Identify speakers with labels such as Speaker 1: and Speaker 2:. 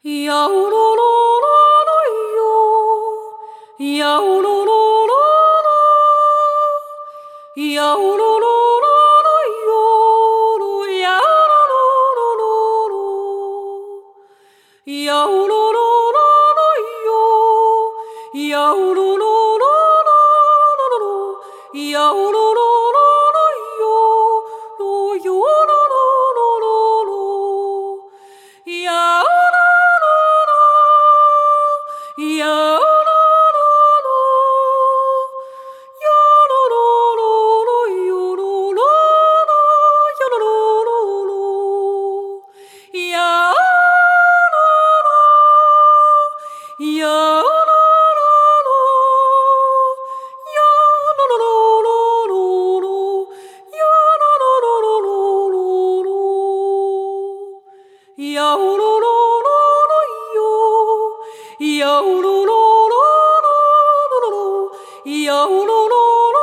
Speaker 1: Ya lo lo lo lo yo, ya lo lo lo lo, ya lo lo lo lo yo, ya lo lo lo lo, ya lo lo lo lo yo, ya lo lo lo lo, ya lo lo lo lo yo, lo lo lo lo lo, ya. Yo lo lo lo lo lo, yo lo lo